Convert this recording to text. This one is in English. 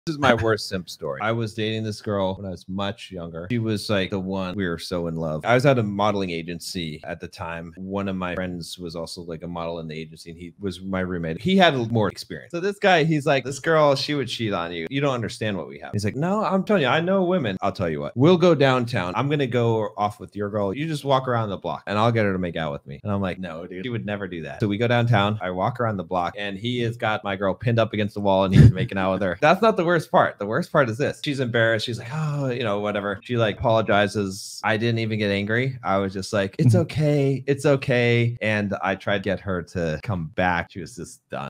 This is my worst simp story. I was dating this girl when I was much younger. She was like the one. We were so in love. I was at a modeling agency at the time. One of my friends was also like a model in the agency, and he was my roommate. He had more experience. So this guy, he's like, this girl, she would cheat on you. You don't understand what we have. He's like, no, I'm telling you, I know women. I'll tell you what. We'll go downtown. I'm going to go off with your girl. You just walk around the block and I'll get her to make out with me. And I'm like, no, dude, she would never do that. So we go downtown. I walk around the block and he has got my girl pinned up against the wall and he's making out with her. That's not the worst part. The worst part is this. She's embarrassed. She's like, oh, you know, whatever. She like apologizes. I didn't even get angry. I was just like, it's okay. It's okay. And I tried to get her to come back. She was just done.